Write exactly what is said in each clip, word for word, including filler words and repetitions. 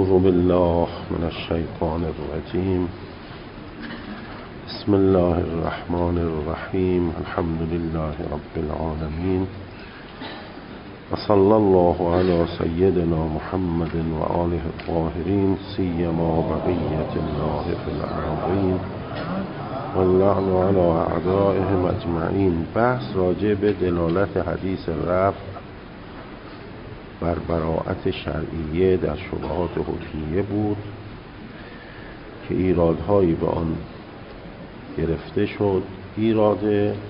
اعوذ بالله من الشیطان الرجیم. بسم الله الرحمن الرحیم. الحمد لله رب العالمین و صلی الله علی سیدنا محمد و آله الطاهرین سیما بقیة الله فی الارضین و اللعن علی اعدائهم اجمعین. بحث راجع به دلالت حدیث رفع بر براءت شرعیه در شبهات حکمیه بود که ایرادهایی به آن گرفته شد. ایراد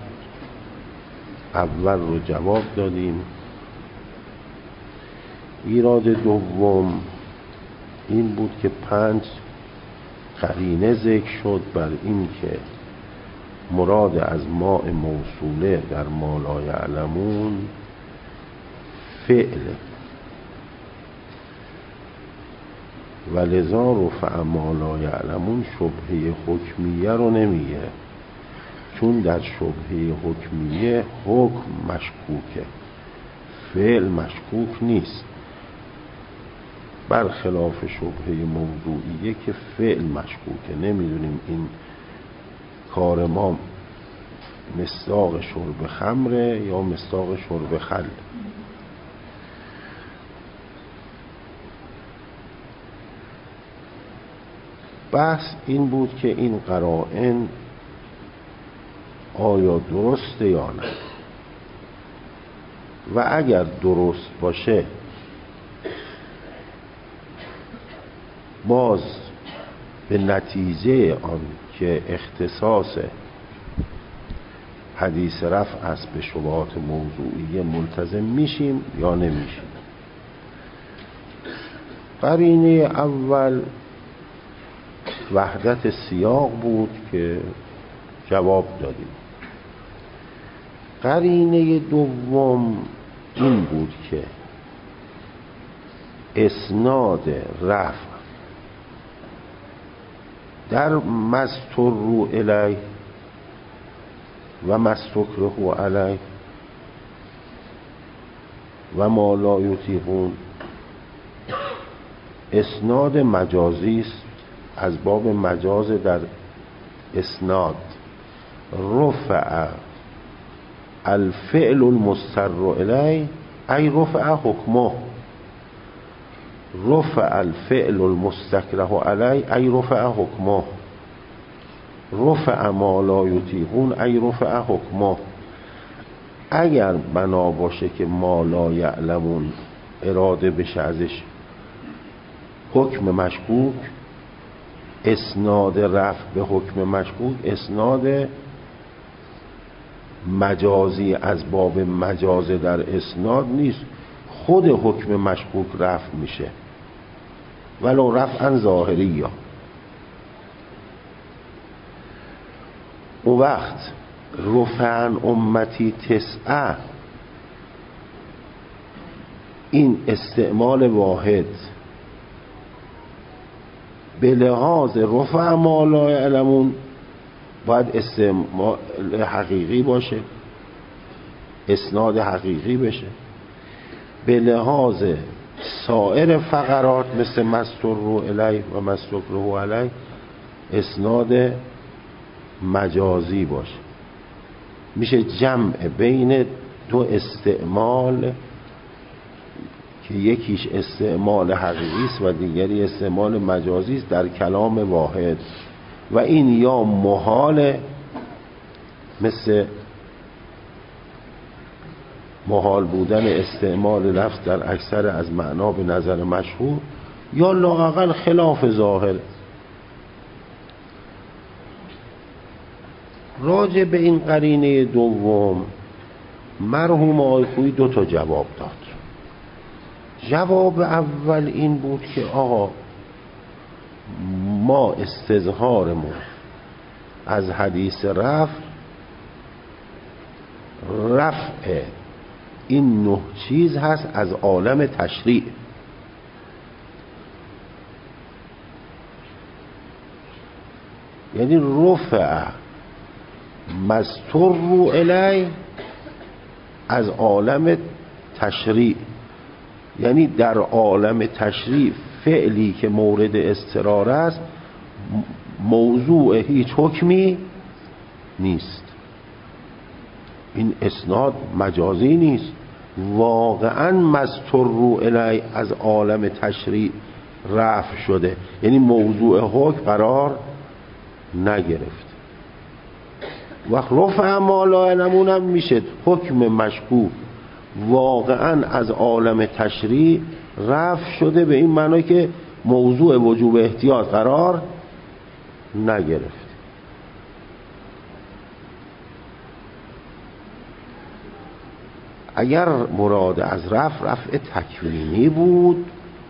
اول رو جواب دادیم. ایراد دوم این بود که پنج قرینه ذکر شد بر این که مراد از ماء موصوله در ما لا یعلمون فعل و لذا رفع ما لا یعلمون شبهه حکمیه رو نمیگه، چون در شبهه حکمیه حکم مشکوکه، فعل مشکوک نیست، برخلاف شبهه موضوعیه که فعل مشکوکه. نمیدونیم این کار ما مصداق شرب خمره یا مصداق شرب خل. بحث این بود که این قرائن آیا درسته یا نه، و اگر درست باشه باز به نتیجه آن که اختصاص حدیث رفع است به شبهات موضوعیه ملتزم میشیم یا نمیشیم. قرینه اول وحدت سیاق بود که جواب دادیم. قرینه دوم این بود که اسناد رفع در مستر الیه و مستکره علیه و ما لا یطیقون اسناد مجازی است، از باب مجاز در اسناد. رفع الفعل المستر الیه ای رفع حکمه، رفع الفعل المستکره علیه ای رفع حکمه، رفع ما لا یطیقون ای رفع حکمه. اگر بنا باشه که ما لا یعلمون اراده بشه ازش حکم مشکوک، اسناد رفع به حکم مشکوک اسناد مجازی از باب مجاز در اسناد نیست، خود حکم مشکوک رفع میشه ولو رفعا ظاهری. یا او وقت رفعن امتی تسعه، این استعمال واحد به لحاظ رفع ما لا یعلمون باید استعمال حقیقی باشه، اسناد حقیقی بشه. به لحاظ سایر فقرات مثل مستر الیه و مستکره علیه اسناد مجازی باشه. میشه جمع بین دو استعمال که یکیش استعمال حقیقی است و دیگری استعمال مجازی است در کلام واحد، و این یا محاله مثل محال بودن استعمال لفظ در اکثر از معنا به نظر مشهور، یا لااقل خلاف ظاهر. راجع به این قرینه دوم مرحوم آقای خویی دو تا جواب داد. جواب اول این بود که آقا ما استظهارمون از حدیث رفع رفع این نه چیز هست از عالم تشریع، یعنی رفع مستر الیه از عالم تشریع، یعنی در عالم تشریع فعلی که مورد اضطرار است موضوع هیچ حکمی نیست. این اسناد مجازی نیست، واقعا مضطر الیه از عالم تشریع رفع شده، یعنی موضوع حکم قرار نگرفت. وقت رفع ما لا یعلمون هم میشه حکم مشکوک واقعا از عالم تشریع رفع شده، به این معنی که موضوع وجوب احتیاط قرار نگرفت. اگر مراد از رفع رفع تکوینی بود،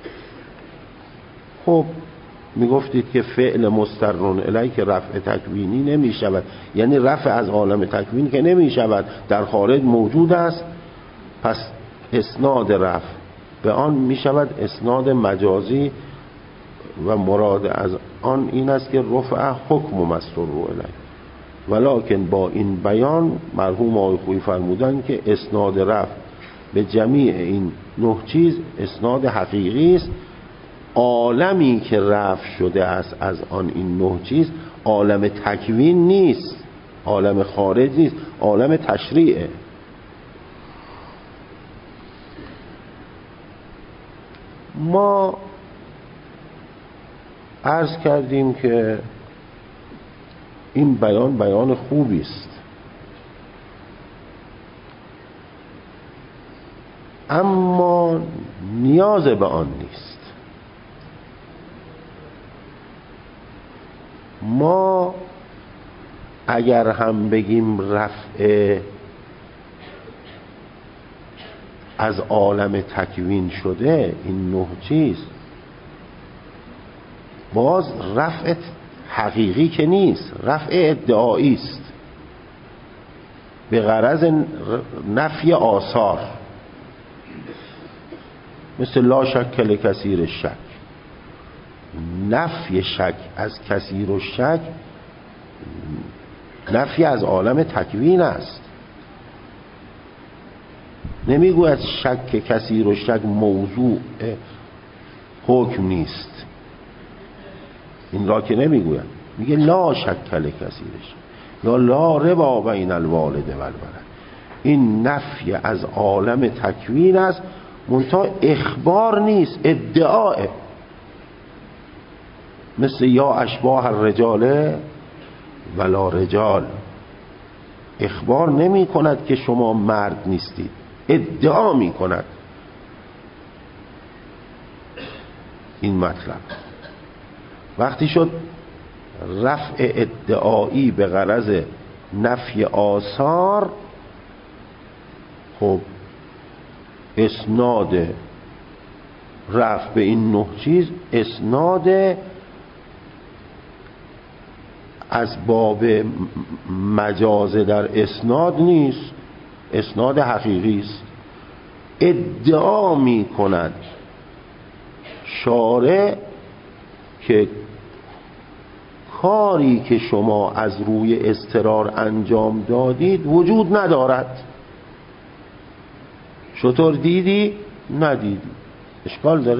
خب میگفتید که فعل مسترن الیه که رفع تکوینی نمی شود، یعنی رفع از عالم تکوین که نمی شود، در خارج موجود است، پس اسناد رفع به آن می شود اسناد مجازی و مراد از آن این است که رفع حکم مستر الیه. ولکن با این بیان مرحوم آقای خویی فرمودن که اسناد رفع به جمیع این نه چیز اسناد حقیقی است. عالمی که رفع شده است از آن این نه چیز عالم تکوین نیست، عالم خارج نیست، عالم تشریعه. ما عرض کردیم که این بیان بیان خوبی است، اما نیاز به آن نیست. ما اگر هم بگیم رفع از عالم تکوین شده این نه چیز، باز رفع حقیقی که نیست، رفع ادعایی است به غرض نفی آثار، مثل لا شک لکثیر شک. نفی شک از کثیر و شک نفی از عالم تکوین است. نمیگوید شک کثیر و شک موضوع حکم نیست، این را که نمیگوید، میگه لا شک لکثیر شک یا لا ربا بین الوالد و الولد. این نفی از عالم تکوین است، منتها اخبار نیست، ادعاه. مثل یا اشباه الرجال ولا رجال، اخبار نمی کند که شما مرد نیستید، ادعا می کند. این مطلب وقتی شد رفع ادعایی به غرض نفی آثار، خب اسناد رفع به این نه چیز اسناد از باب مجاز در اسناد نیست، اسناد حقیقی است. ادعا می کند شارع که کاری که شما از روی اضطرار انجام دادید وجود ندارد. شطور دیدی؟ ندیدی، اشکال داره؟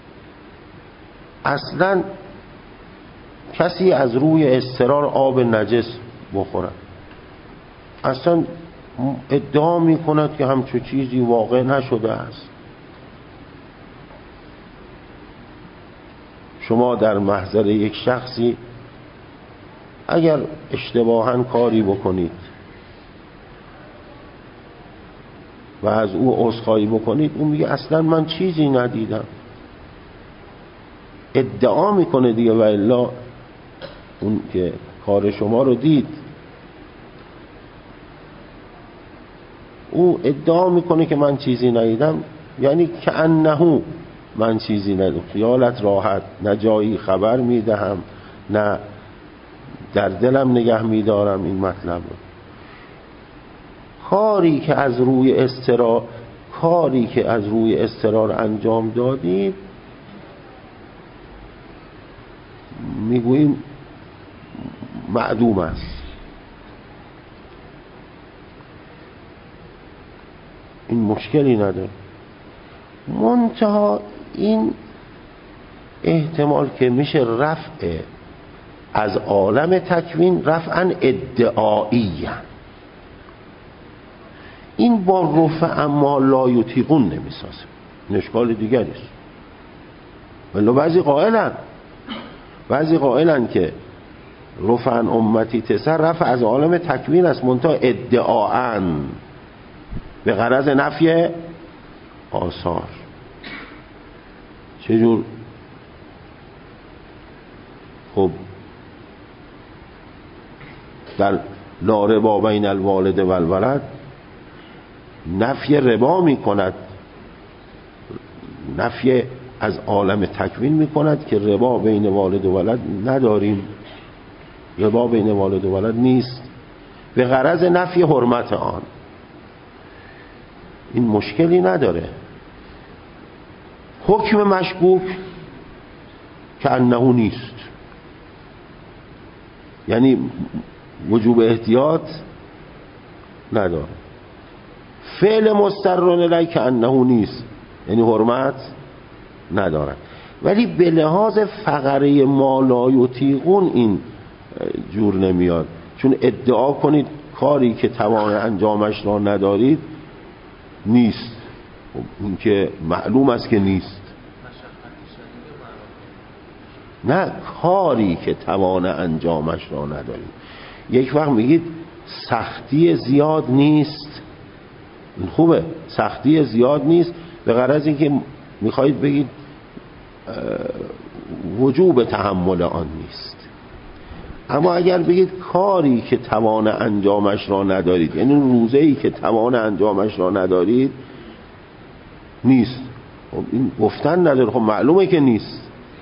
اصلا کسی از روی اضطرار آب نجس بخورد، اصلا ادعا می کند که همچون چیزی واقع نشده است. شما در محضر یک شخصی اگر اشتباهاً کاری بکنید و از او عذرخواهی بکنید، اون میگه اصلا من چیزی ندیدم، ادعا میکنه دیگه، و الا اون که کار شما رو دید او ادعا میکنه که من چیزی ندیدم، یعنی که انهو من چیزی ندیدم، خیالت راحت، نه جایی خبر میدهم نه در دلم نگه میدارم. این مطلب رو کاری که از روی اضطرار کاری که از روی اضطرار انجام دادید میگوییم معدوم است. این مشکلی نداره، منتها این احتمال که میشه رفع از عالم تکوین رفعا ادعایی، این با رفع ما لا یطیقون نمیسازه، این اشکال دیگری است. ولی بعضی قائلن بعضی قائلن که رفعا امتی تسر رفع از عالم تکوین است، منتها ادعاً به غرض نفی آثار. چجور؟ خب در لا ربا بین الوالد و الولد نفی ربا می کند، نفی از عالم تکوین می کند که ربا بین والد و ولد نداریم، ربا بین والد و ولد نیست، به غرض نفی حرمت آن. این مشکلی نداره. حکم مشکوک که انه نیست، یعنی وجوب احتیاط نداره. فعل مسترون الی که انه نیست، یعنی حرمت نداره. ولی به لحاظ فقره ما لا یطیقون این جور نمیاد، چون ادعا کنید کاری که توان انجامش را ندارید نیست، این که معلوم است که نیست. نه، کاری که توان انجامش را ندارید. یک وقت میگید سختی زیاد نیست، این خوبه، سختی زیاد نیست به غرض اینکه میخواهید بگید وجوب تحمل آن نیست. اما اگر بگید کاری که توان انجامش را ندارید، یعنی روزه‌ای که توان انجامش را ندارید نیست، خب این گفتن نداره، خب معلومه که نیست.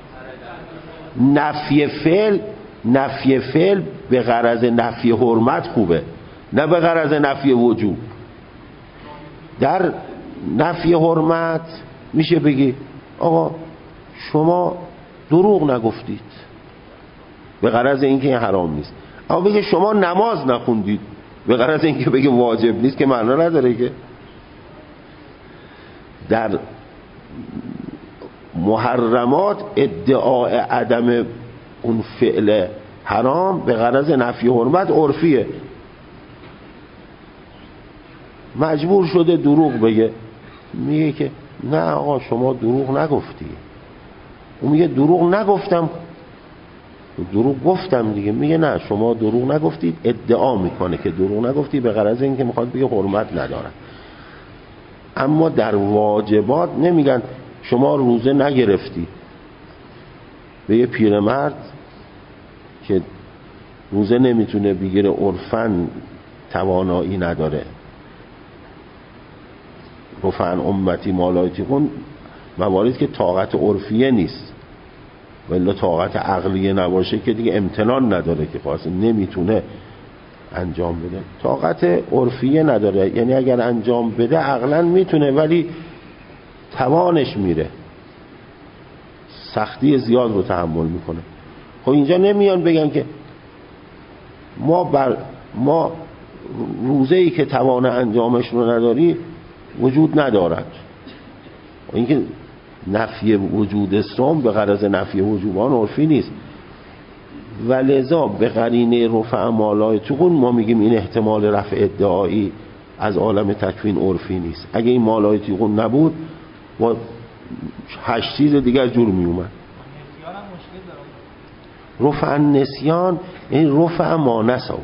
نفی فعل نفی فعل به غرض نفی حرمت خوبه، نه به غرض نفی وجوب. در نفی حرمت میشه بگی آقا شما دروغ نگفتید به غرض اینکه این حرام نیست، اما بگه شما نماز نخوندید به غرض اینکه بگه واجب نیست که معنا نداره. که در محرمات ادعای عدم اون فعل حرام به غرض نفی حرمت عرفیه، مجبور شده دروغ بگه، میگه که نه آقا شما دروغ نگفتی. اون میگه دروغ نگفتم، دروغ گفتم دیگه. میگه نه شما دروغ نگفتید، ادعا میکنه که دروغ نگفتی به غرض اینکه میخواد بگه حرمت نداره. اما در واجبات نمیگن شما روزه نگرفتی. به یه پیرمرد که روزه نمیتونه بگیره، عرفاً توانایی نداره، رفعن امتی مالایتیقون موارد که طاقت عرفیه نیست، ولی طاقت عقلیه نباشه که دیگه امتنان نداره، که خاصه نمیتونه انجام بده. طاقت عرفیه نداره، یعنی اگر انجام بده عقلاً میتونه ولی توانش میره، سختی زیاد رو تحمل میکنه. خب اینجا نمیان بگن که ما بر ما روزه‌ای که توان انجامش رو نداری وجود ندارد. اینکه نفی وجود صوم به غرض نفی وجوبان عرفی نیست، ولذا به قرینه رفع مالایتیقون ما میگیم این احتمال رفع ادعایی از عالم تکوین عرفی نیست. اگه این مالایتیقون نبود با هشت چیز دیگر جور میومد. رفع نسیان یعنی رفع ما نسو،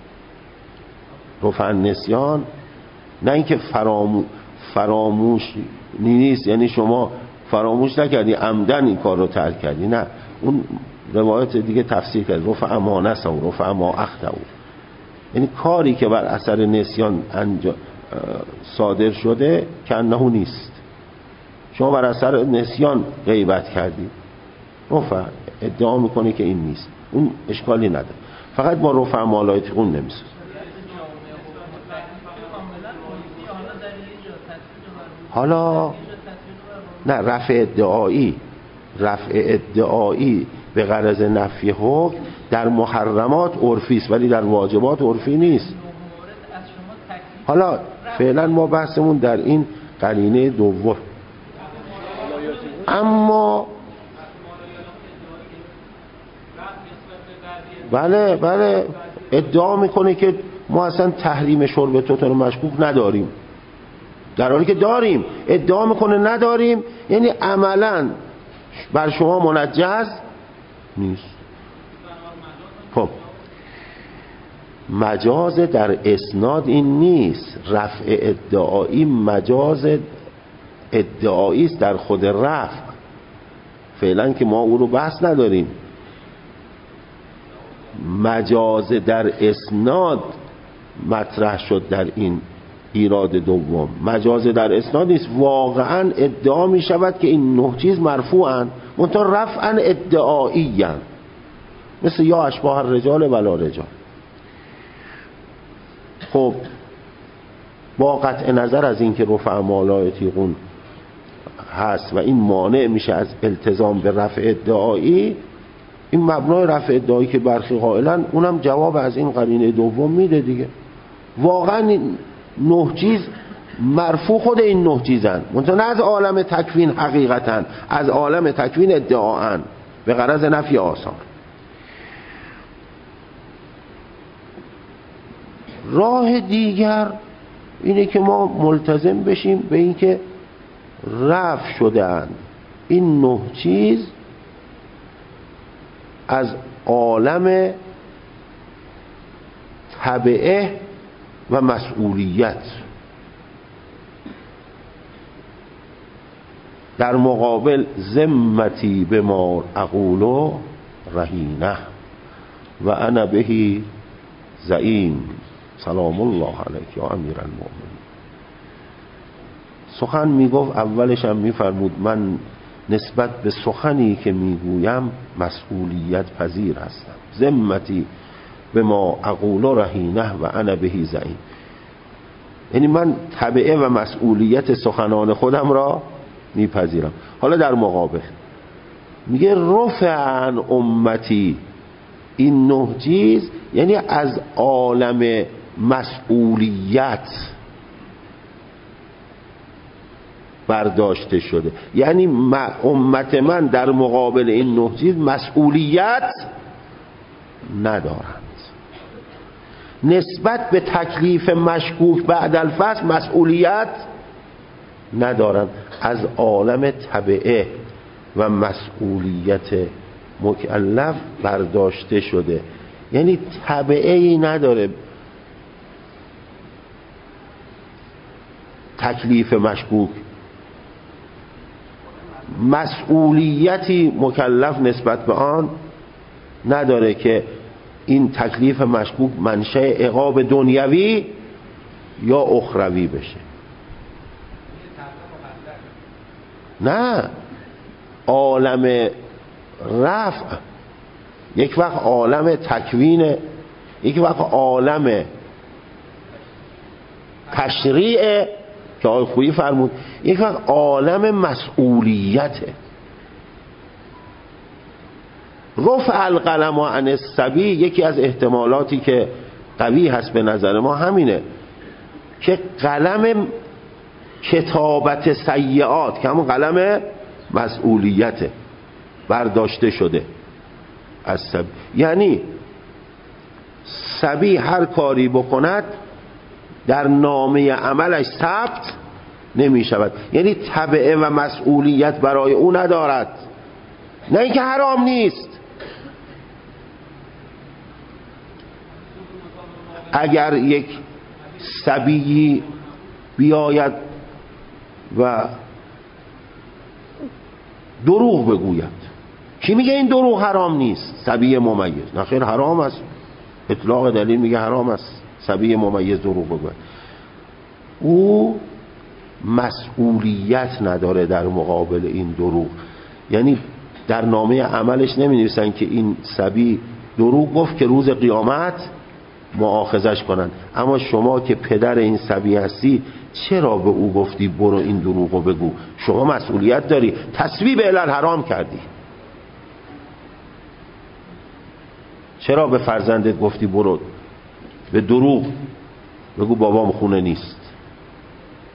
رفع نسیان نه اینکه فرامو فراموش نیست، یعنی شما فراموش نکردی عمدن این کار رو ترک کردی، نه، اون روایت دیگه تفسیر کرد رفع ما نسو رفع ما اخطأ، یعنی کاری که بر اثر نسیان انجا صادر شده که انه نیست، شما بر اثر نسیان غیبت کردی، رفع ادعا میکنه که این نیست، اون اشکالی نداره، فقط با رفع مالایتیقون نمیسازه. حالا نه، رفع ادعایی رفع ادعایی به غرض نفی حکم در محرمات عرفی است ولی در واجبات عرفی نیست. حالا فعلا ما بحثمون در این قرینه دوم. اما بله بله ادعا میکنه که ما اصلا تحریم شرب توتون مشکوک نداریم، در حالی که داریم. ادعا میکنه نداریم، یعنی عملا بر شما منجز نیست. خب مجاز در اسناد این نیست، رفع ادعایی مجاز ادعایی است در خود رفع. فعلا که ما او رو بحث نداریم. مجاز در اسناد مطرح شد در این ایراد دوم. مجاز در اسناد نیست، واقعا ادعا می شود که این نه چیز مرفوعن منتها رفعا ادعایی هن. مثل یا اشباه الرجال ولا رجال. خب با قطع نظر از این که رفع ما لا یطیقون هست و این مانع میشه از التزام به رفع ادعایی، این مبنای رفع ادعایی که برخی قائلن اونم جواب از این قرینه دوم میده دیگه. واقعا این نه چیز مرفوع خود این نه چیزن، منتها نه از عالم تکوین حقیقتا، از عالم تکوین ادعاان به غرض نفی آثار. راه دیگر اینه که ما ملتزم بشیم به این که رفع شده‌اند این نه چیز از عالم تبعه و مسئولیت، در مقابل ذمتی به ما اقول رهینه و انا بهی زعیم سلام الله علیک یا امیر المؤمنین. سخن میگفت اولش هم میفرمود من نسبت به سخنی که میگویم مسئولیت پذیر هستم. ذمتی به ما اقول رهینه و انا بهی زعیم، یعنی من تبعه و مسئولیت سخنان خودم را میپذیرم. حالا در مقابل میگه رفع عن امتی این نه چیز، یعنی از عالم مسئولیت برداشته شده، یعنی امت من در مقابل این نه چیز مسئولیت ندارند. نسبت به تکلیف مشکوک بعد الفصل مسئولیت ندارند، از عالم تبعه و مسئولیت مکلف برداشته شده، یعنی تبعه ای نداره تکلیف مشکوک، مسئولیتی مکلف نسبت به آن نداره که این تکلیف مشکوک منشأ عقاب دنیوی یا اخروی بشه. نه، عالم رفع یک وقت عالم تکوینه، یک وقت عالم تشریع که آقای خویی فرمود، یک وقت عالم مسئولیته. رفع القلم عن الصبی یکی از احتمالاتی که قوی هست به نظر ما همینه که قلم کتابت سیئات که همون قلم مسئولیته برداشته شده از صبی، یعنی صبی هر کاری بکند در نامه عملش ثبت نمی شود، یعنی تبعه و مسئولیت برای او ندارد. نه اینکه حرام نیست، اگر یک صبیی بیاید و دروغ بگوید، کی میگه این دروغ حرام نیست؟ صبی ممیز. نه خیر حرام است، اطلاق دلیل میگه حرام است صبی ممیز دروغ بگوید. او مسئولیت نداره در مقابل این دروغ، یعنی در نامه عملش نمی نویسن که این صبی دروغ گفت که روز قیامت مؤاخذش کنن، اما شما که پدر این صبی هستی چرا به او گفتی برو این دروغو بگو؟ شما مسئولیت داری، تصویب علل حرام کردی. چرا به فرزندت گفتی برو به دروغ بگو بابام خونه نیست؟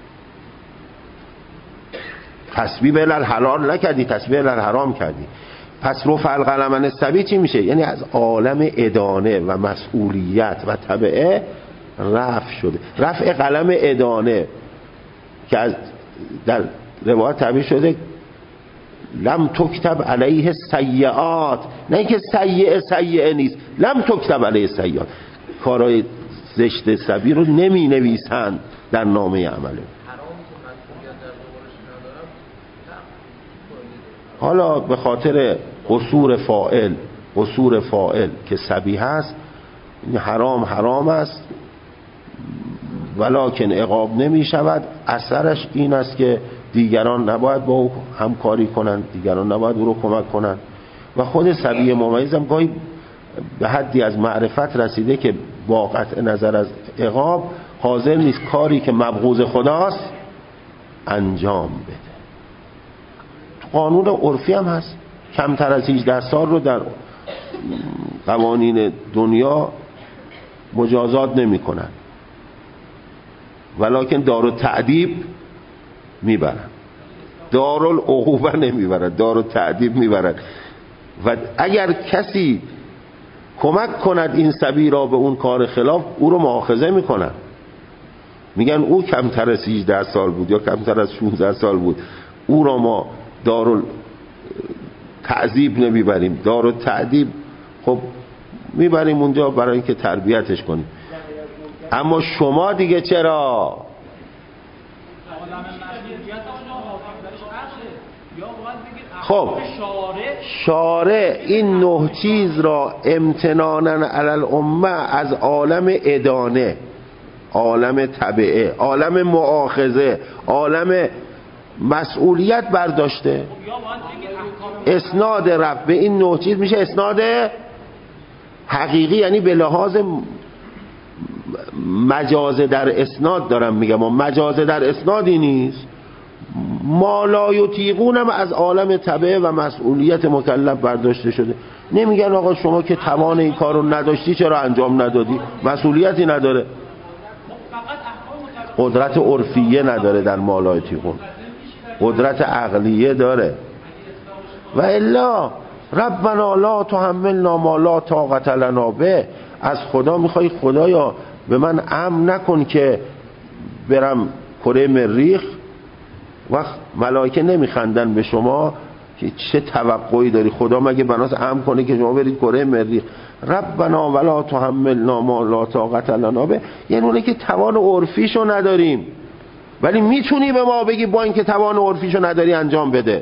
تصویب علل حلال نکردی، تصویب علل حرام کردی. پس رفع القلم عن الصبی چی میشه؟ یعنی از عالم ادانه و مسئولیت و تبعه رفع شده. رفع قلم ادانه که از در روایت تعبیر شده لم تکتب علیه سیئات، نه اینکه سیئه سیئه نیست، لم تکتب علیه سیئات، کارهای زشت صبی رو نمی نویسند در نامه عمله. حالا به خاطر قصور فاعل قصور فاعل که صبی هست، حرام حرام است ولکن عقاب نمی شود. اثرش این است که دیگران نباید با او همکاری کنند، دیگران نباید او رو کمک کنند و خود صبی ممیز هم گاهی به حدی از معرفت رسیده که با قطع نظر از عقاب حاضر نیست کاری که مبغوض خداست انجام بده. قانون عرفی هم هست، کمتر از هجده سال رو در قوانین دنیا مجازات نمی کنن ولکن دارالتعدیب میبرن، دارالعقوبه نمیبرن، دارالتعدیب میبرن. و اگر کسی کمک کند این صبی را به اون کار خلاف، او رو مؤاخذه میکنن، میگن او کمتر از هجده سال بود یا کمتر از شانزده سال بود، او را ما دارالتعذیب نمیبریم، دارالتعدیب خب میبریم اونجا برای اینکه تربیتش کنیم. اما شما دیگه چرا؟ خب شارع این نه چیز را امتنانا علی الامه از عالم ادانه، عالم تبعه، عالم مؤاخذه، عالم مسئولیت برداشته. اسناد رفع به این نه چیز میشه اسناد حقیقی، یعنی به لحاظ مجازه در اسناد دارم میگم، و مجازه در اسنادی نیست. ما لا یطیقون هم از عالم تبعه و مسئولیت مکلف برداشته شده. نمیگن آقا شما که توان این کار رو نداشتی چرا انجام ندادی؟ مسئولیتی نداره، قدرت عرفیه نداره در ما لا یطیقون، قدرت عقلیه داره. و الا ربنا لا تحملنا ما لا طاقت لنا به، از خدا میخوای خدایا به من امر نکن که برم کره مریخ. وقت ملائکه نمیخندن به شما که چه توقعی داری؟ خدا مگه بناس امر کنه که شما برید کره مریخ؟ ربنا ولا تحملنا ما لا طاقت لنا به، یعنی اونه که توان عرفیشو نداریم، ولی میتونی به ما بگی با اینکه توان عرفیشو نداری انجام بده.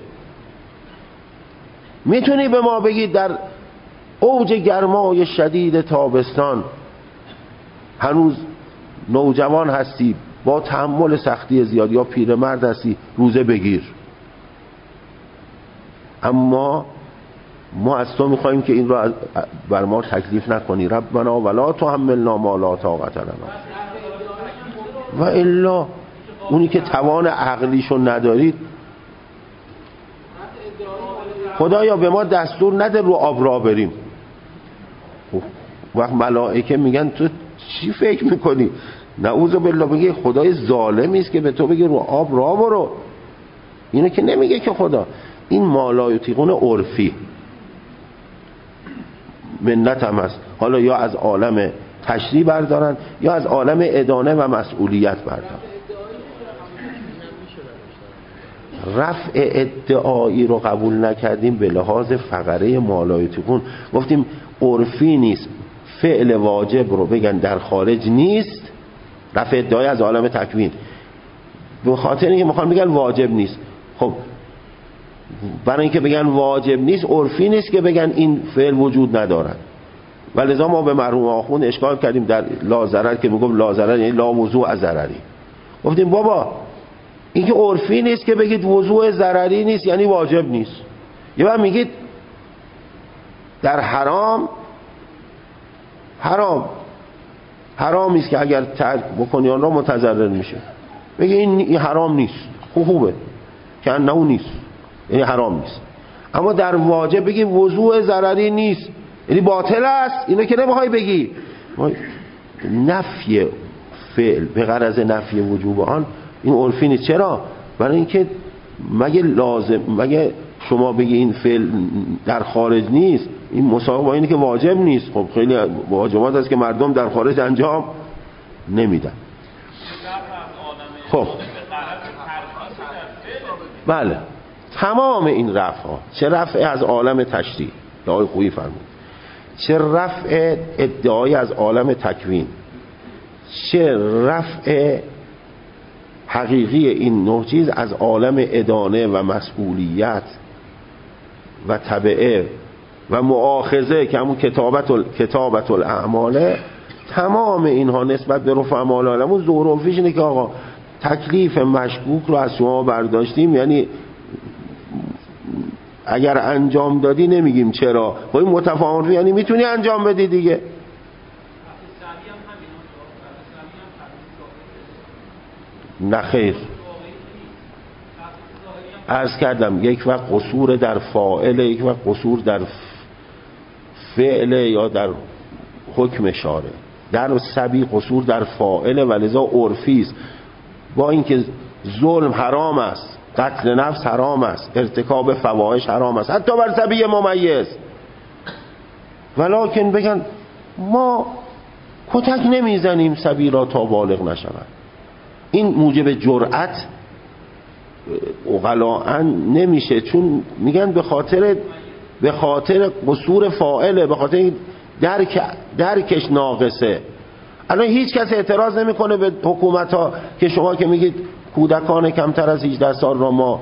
میتونی به ما بگی در اوج گرمای شدید تابستان هنوز نوجوان هستی با تحمل سختی زیاد، یا پیرمرد هستی روزه بگیر. اما ما از تو میخواییم که این را بر ما تکلیف نکنی. ربنا ولا تحملنا ما لا طاقت لنا. و الا اونی که توان عقلیشو ندارید، خدایا به ما دستور نده رو آب را بریم. وقت ملائکه میگن تو چی فکر میکنی؟ نعوذ بالله، بگی خدای ظالمی است که به تو بگی رو آب را برو. اینو که نمیگه که خدا. این ما لا یطیقون عرفی منت هم هست. حالا یا از عالم تشریع بردارن یا از عالم ادانه و مسئولیت بردارن. رفع ادعایی رو قبول نکردیم به لحاظ فقره ما لا یطیقون. گفتیم عرفی نیست، فعل واجب رو بگن در خارج نیست، رفع ادعای از عالم تکوین. به خاطر اینکه میخوان بگن واجب نیست. خب برای اینکه بگن واجب نیست، عرفی نیست که بگن این فعل وجود ندارد. ولذا ما به مرحوم آخوند اشکال کردیم در لا ضرر که میگم لا ضرر یعنی لا وضوء از ضرری. گفتیم بابا این که عرفی نیست که بگید وضوء ضرری نیست یعنی واجب نیست. یه بعد میگید در حرام حرام حرامی است که اگر ترک بکنی آن را متضرر میشه. بگی این, این حرام نیست، خوب خوبه که انه نیست یعنی حرام نیست. اما در واجب بگی وضوء ضرری نیست یعنی باطل است، اینو که نمیخوای بگی. نفی فعل به غرض نفی وجوب آن این عرفی نیست. چرا؟ برای اینکه مگه لازم مگه شما بگی این فعل در خارج نیست، این مساوی با اینه که واجب نیست. خب خیلی واجبات هست که مردم در خارج انجام نمیدن. خب بله، تمام این رفع ها، چه رفع از عالم تشریع که آقای خویی فرمود، چه رفع ادعای از عالم تکوین، چه رفع حقیقی این نه چیز از عالم ادانه و مسئولیت و تبعه و مؤاخذه که همون کتابت ال... کتابت الاعماله، تمام اینها نسبت به رفع اعمال عالمون ظروفیش اینه که آقا تکلیف مشکوک رو از شما برداشتیم، یعنی اگر انجام دادی نمیگیم چرا، با این متفاهم یعنی میتونی انجام بدی دیگه. نه خیر، عرض کردم یک وقت قصور در فاعل، یک وقت قصور در فعل یا در حکم شارع. در سبی قصور در فاعل و لذا عرفی است، با اینکه ظلم حرام است، قتل نفس حرام است، ارتکاب فواحش حرام است، حتی بر سبی ممیز، ولکن بگن ما کتک نمیزنیم سبی را تا بالغ نشود. این موجب جرأت اغلاً نمیشه، چون میگن به خاطر به خاطر قصور فاعله، به خاطر درک درکش ناقصه. الان هیچ کس اعتراض نمیکنه به حکومت ها که شما که میگید کودکان کمتر از هجده سال را ما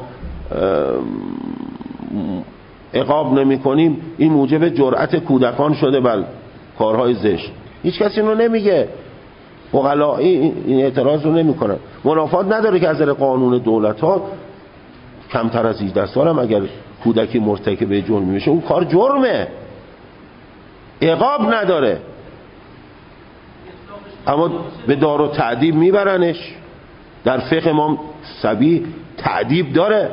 عقاب نمی کنیم، این موجب جرأت کودکان شده بر کارهای زشت. هیچ کسی اینو نمیگه، عقلایی این اعتراض رو نمی کنن. منافات نداره که از نظر قانون دولت ها کمتر از هجده سال هم اگر کودکی مرتکب جرمی میشه اون کار جرمه، عقاب نداره، اما به دار و تعذیب میبرنش. در فقه ما سبی تعذیب داره،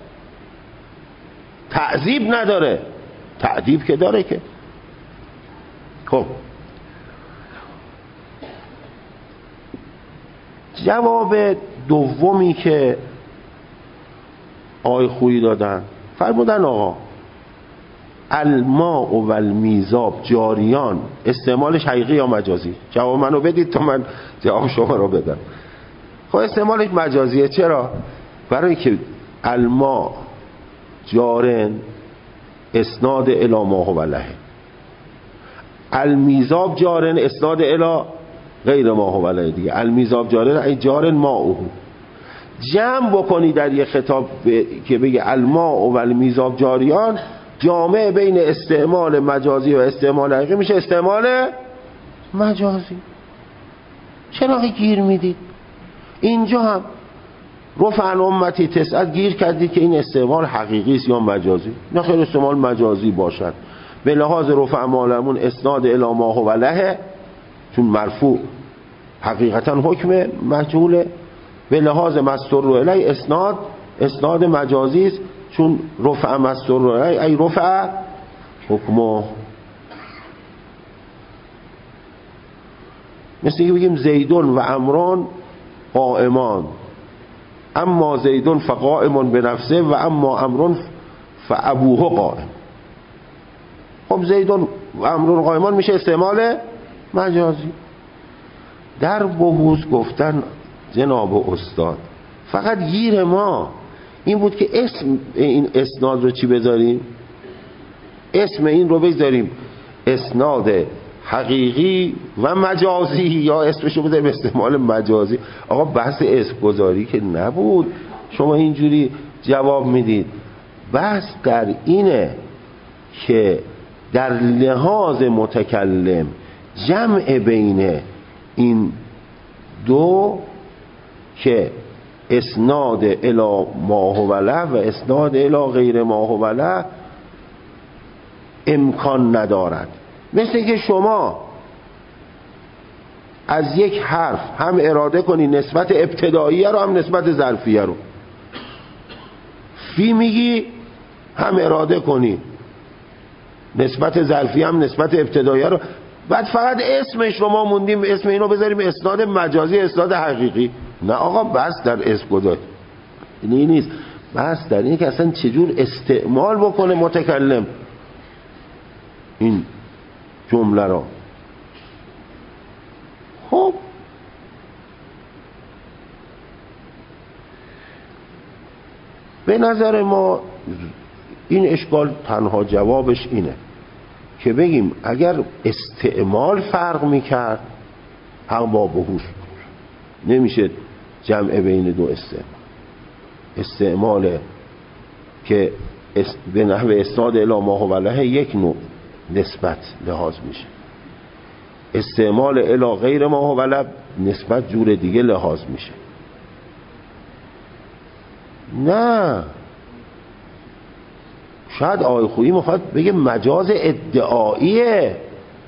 تعذیب نداره. تعذیب که داره که. خب جواب دومی که آقای خویی دادن، فرمودن آقا الماء و المیزاب جاریان، استعمالش حقیقی یا مجازی؟ جواب منو بدید تا من جواب شما رو بدم. خب استعمالش مجازیه. چرا؟ برای که الماء جارن اسناد الی ما هو له، المیزاب جارن اسناد الی غیر ما هو له دیگه. المیزاب جارن ای جارن ماءه، جمع بکنی در یه خطاب که بگه الماء و المیزاب جاریان، جامع بین استعمال مجازی و استعمال حقیقی میشه استعمال مجازی. چرا گیر میدید؟ اینجا هم رفع عن امتی تسعت گیر کردید که این استعمال حقیقی است یا مجازی. نه خیر، استعمال مجازی باشد به لحاظ رفع مالمون اسناد الی ما هو له، چون مرفوع حقیقتا حکم مجهوله. به لحاظ مستر الی اسناد اسناد مجازی است، چون رفع مستر الی ای رفع حکمه. مثل که بگیم زیدون و عمران قائمان، اما زیدون فقائم به نفسه و اما عمران فابوه قائم. خب زیدون و عمران قائمان میشه استعمال مجازی. در بحوث گفتن جناب استاد فقط گیر ما این بود که اسم این اسناد رو چی بذاریم؟ اسم این رو بذاریم اسناد حقیقی و مجازی، یا اسمشو بذاریم استعمال مجازی. آقا بحث اسم گذاری که نبود شما اینجوری جواب میدید. بحث در اینه که در لحاظ متکلم جمع بین این دو که اسناد الی ما هو له و اسناد الی غیر ما هو له امکان ندارد. مثل که شما از یک حرف هم اراده کنی نسبت ابتداییه رو هم نسبت ظرفیه رو، فی میگی هم اراده کنی نسبت ظرفیه هم نسبت ابتداییه رو، بعد فقط اسمش رو ما موندیم اسم اینو بذاریم اسناد مجازی اسناد حقیقی. نه آقا، بس در اسم گذاری این نیست. بحث در اینه که اصلا چجور استعمال بکنه متکلم این جمله را. خب به نظر ما این اشکال تنها جوابش اینه که بگیم اگر استعمال فرق میکرد حق با بحوث نمیشه جمع بین دو استعمال. استعمال که به نحو اسناد الی ما هو له یک نوع نسبت لحاظ میشه، استعمال الی غیر ما هو له نسبت جور دیگه لحاظ میشه. نه، شاید آقای خویی میخواد بگه مجاز ادعاییه.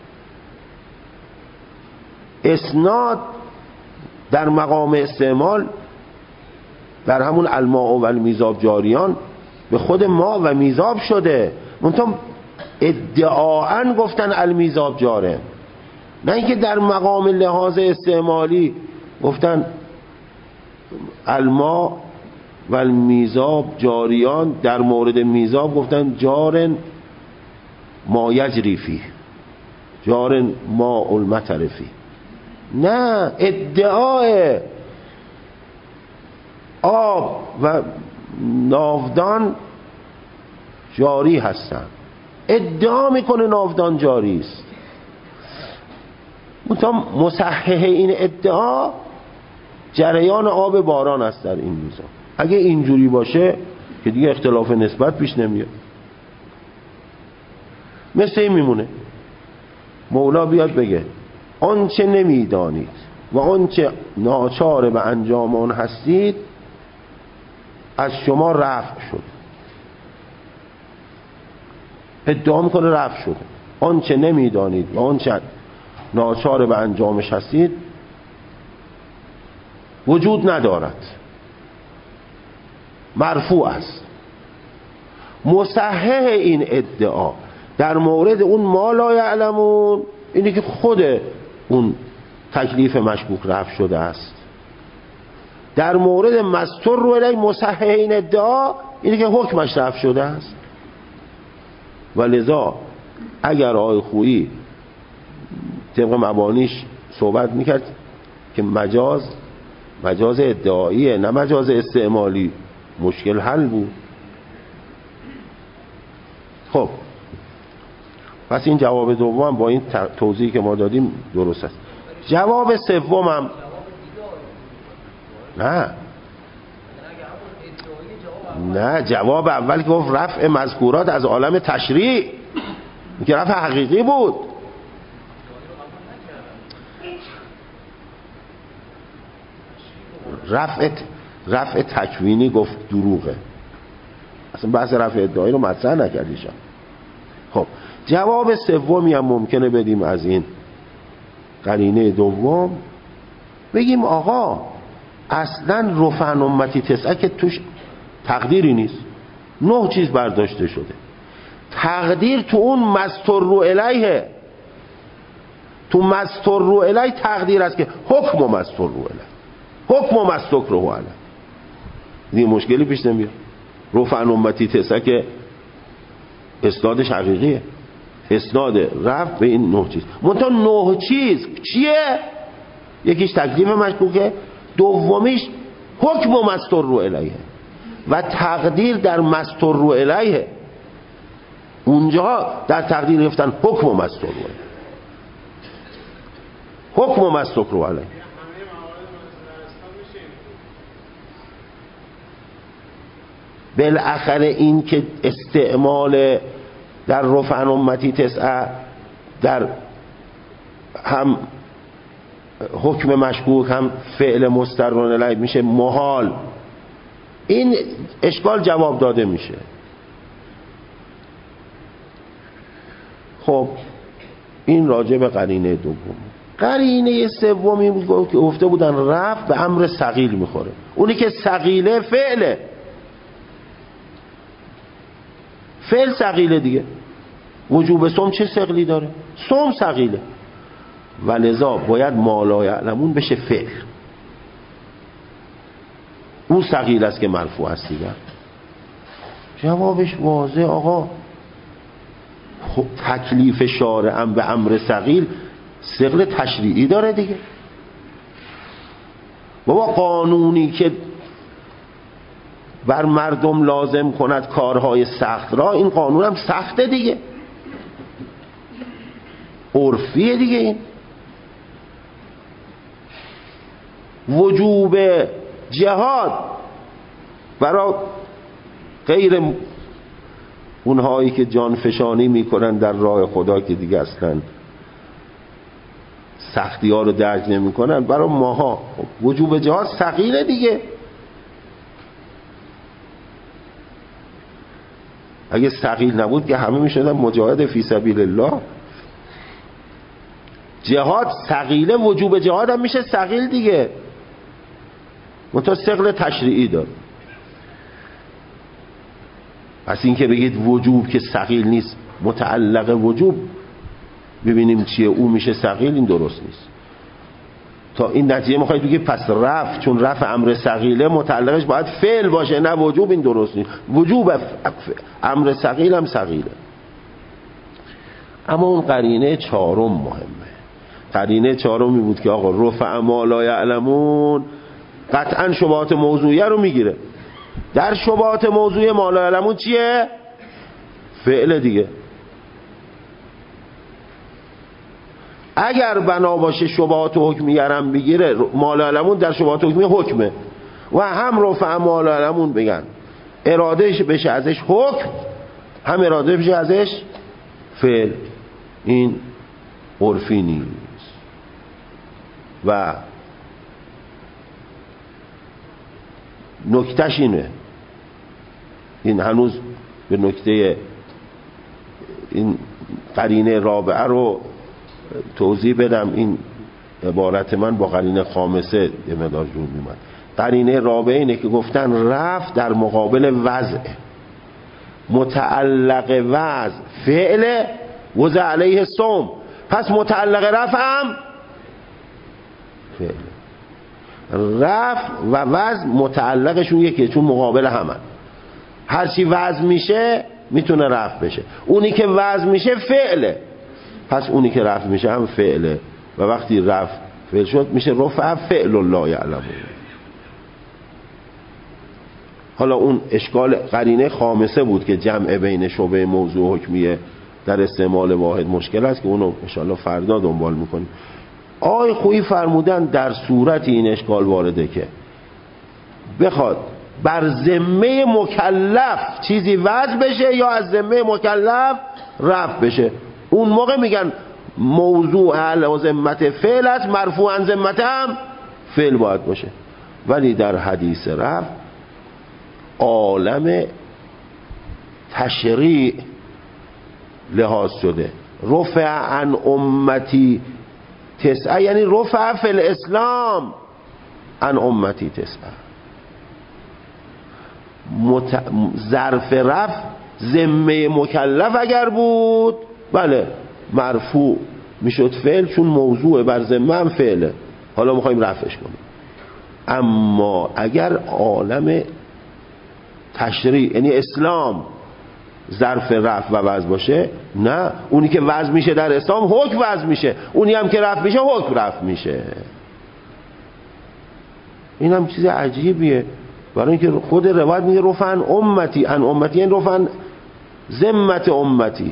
اسناد در مقام استعمال در همون الماء و المیزاب جاریان به خود ما و میزاب شده، منتها ادعاً گفتن المیزاب جاره، نه اینکه در مقام لحاظ استعمالی گفتن الماء و المیزاب جاریان، در مورد میزاب گفتن جارن ما یجری فیه، جارن ما المطر فیه. نه، ادعای آب و ناودان جاری هستن، ادعا میکنه ناودان جاری است، منتها مصحح این ادعا جریان آب باران است در این میزان. اگه اینجوری باشه که دیگه اختلاف نسبت پیش نمیاد. مثل این میمونه مولا بیاد بگه آنچه نمیدانید و آنچه ناچار به انجام آن هستید از شما رفع شد. ادعا میکنه رفع شده. آنچه نمیدانید و آنچه ناچار به انجامش هستید وجود ندارد، مرفوع است. مصحح این ادعا در مورد اون ما لا یعلمون اینه که خود اون تکلیف مشکوک رفع شده است. در مورد مستر رو الیه مصحح این ادعا اینه که حکمش رفع شده است. و لذا اگر آقای خویی طبق مبانیش صحبت میکرد که مجاز مجاز ادعاییه نه مجاز استعمالی، مشکل حل بود. خب پس این جواب دوم با این توضیحی که ما دادیم درست است. جواب سومم نه نه جواب اول که گفت رفع مذکورات از عالم تشریع که رفع حقیقی بود. رفع رفع تکوینی گفت دروغه، اصلا بحث رفع ادعایی رو مطرح نکردیشم. خب جواب سومی هم ممکنه بدیم از این قرینه دوم، بگیم آقا اصلا رفع امتی تسعه که توش تقدیری نیست، نه چیز برداشته شده. تقدیر تو اون مستر رو الیه، تو مستر رو الیه تقدیر است که حکم و مستر رو الیه، حکم و مستر رو الیه. این مشکلی پیش نمیاد. رفع امتی تسعه که اسنادش حقیقیه، اسناد رفع به این نه چیز. منتها نه چیز چیه؟ یکیش تکلیف مشکوکه، دومیش حکم و مستر رو الیه و تقدیر در مستر رو الیه. اونجا در تقدیر گفتن حکم و مستر رو الیه، حکم و مستر رو الیه. بالاخره این که استعمال در رفع امتی تسعه در هم حکم مشکوک هم فعل مسترون الیه میشه محال. این اشکال جواب داده میشه. خب این راجع به قرینه دوم. قرینه سومی بود که گفته بودن رفع به امر ثقیل میخوره. اونی که ثقیله فعله، فعل ثقیله دیگه. وجوب صوم چه ثقلی داره؟ صوم ثقیله و لذا باید ما لا یعلمون بشه فعل. اون ثقیل است که مرفوع است دیگه. جوابش واضح آقا. خب تکلیف شارعم به امر ثقیل ثقل تشریعی داره دیگه. بابا قانونی که بر مردم لازم کند کارهای سخت را، این قانون هم سخته دیگه، عرفیه دیگه. این وجوب جهاد برای غیر اونهایی که جان فشانی میکنن در راه خدا که دیگه اصلا سختی ها رو درک نمی کنن، برای ماها وجوب جهاد ثقیله دیگه. اگه ثقیل نبود که همه میشدن مجاهد فی سبیل الله. جهاد ثقیله، وجوب جهاد هم میشه ثقیل دیگه، منتها ثقل تشریعی داره. پس این که بگید وجوب که ثقیل نیست، متعلق وجوب ببینیم چیه او میشه ثقیل، این درست نیست. تا این نتیجه میخواید بگید پس رفع، چون رفع امر ثقیله متعلقش باید فعل باشه نه وجوب، این درست نیست. وجوب امر ثقیل هم ثقیله. اما اون قرینه چهارم مهمه. قرینه چهارمی بود که آقا رفع ما لا یعلمون قطعا شبهات موضوعیه رو میگیره. در شبهات موضوعی ما لا یعلمون چیه؟ فعل دیگه. اگر بنا باشه شبهات حکمیه هم بگیره، ما لا یعلمون در شبهات حکمیه حکمه و هم رفع ما لا یعلمون بگن اراده بشه ازش حکم، هم اراده بشه ازش فعل. این عرفی نیست. و نکتهش اینه، این هنوز به نکته این قرینه رابعه رو توضیح بدم. این عبارت من با قرینه خامسه یه مقدار جور میومد. قرینه رابعه اینه که گفتن رفع در مقابل وضع، متعلق وضع فعل وضع علیه صوم، پس متعلق رفع هم فعل. رفع و وضع متعلقشون یکیه، چون مقابل همن. هرچی وضع میشه میتونه رفع بشه. اونی که وضع میشه فعله، پس اونی که رفع میشه هم فعله. و وقتی رفع فعل شد میشه رفع فعل الله یعلمون. حالا اون اشکال قرینه خامسه بود که جمع بین شبه موضوع حکمیه در استعمال واحد مشکل است، که اونو انشاءالله فردا دنبال میکنیم. آقای خویی فرمودن در صورت این اشکال وارده که بخواد بر ذمه مکلف چیزی وضع بشه یا از ذمه مکلف رفع بشه، اون موقع میگن موضوع علی ذمت فعل است، مرفوع عن ذمت هم فعل باید باشه. ولی در حدیث رفع عالم تشریع لحاظ شده. رفع عن امتی تسعه، یعنی رفع فی الاسلام عن امتی تسعه. مت... ظرف رفع ذمه مکلف اگر بود بله مرفوع میشد فعل، چون موضوع بر ذمه هم فعله، حالا میخوایم رفعش کنیم. اما اگر عالم تشریع یعنی اسلام ظرف رفع و وضع باشه، نه، اونی که وضع میشه در اسلام حکم وضع میشه، اونی هم که رفع میشه حکم رفع میشه. این هم چیز عجیبیه، برای اینکه خود روایت میگه رفعن امتی، ان امتی یعنی رفعن ذمت امتی.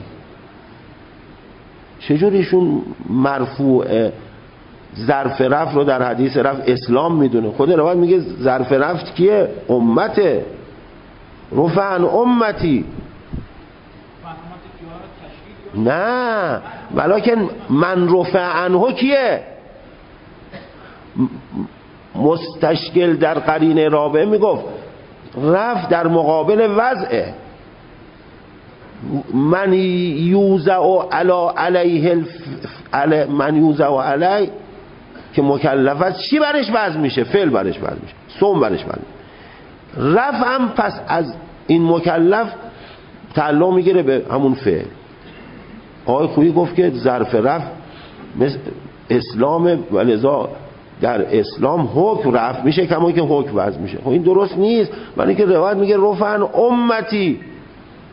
چجوریشون مرفوع ظرف رفع رو در حدیث رفع اسلام میدونه؟ خود روایت میگه ظرف رفع کیه؟ امته. رفعن امتی، نه، ولکن من رفع عنه کیه؟ مستشکل در قرینه رابعه میگفت رفع در مقابل وضعه. من یوزع علی علیه الف... علی... من یوزع علی که مکلف است، چی برش وضع میشه؟ فعل برش وضع میشه، صوم برش وضع میشه. رفع هم پس از این مکلف تعلق میگیره به همون فعل. آقای خویی گفت که ظرف رفع مثل اسلام و لذا در اسلام حکم رفع میشه کما که حکم وضع میشه. خب این درست نیست، ولی که روایت میگه رفعن امتی،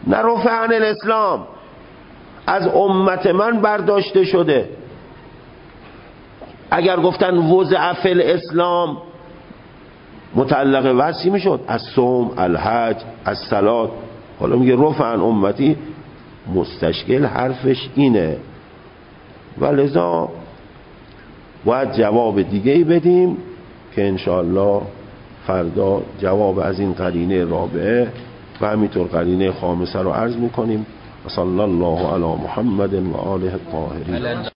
نه رفع عن الاسلام، از امت من برداشته شده. اگر گفتن وضع فی الاسلام متعلق وصی میشد، از صوم، الحج، از صلات. حالا میگه رفع عن امتی، مستشکل حرفش اینه و لذا باید جواب دیگه ای بدیم که انشاءالله فردا جواب از این قرینه رابعه و همینطور قرینه خامسه رو عرض میکنیم. صلی الله علی محمد و آله الطاهرین.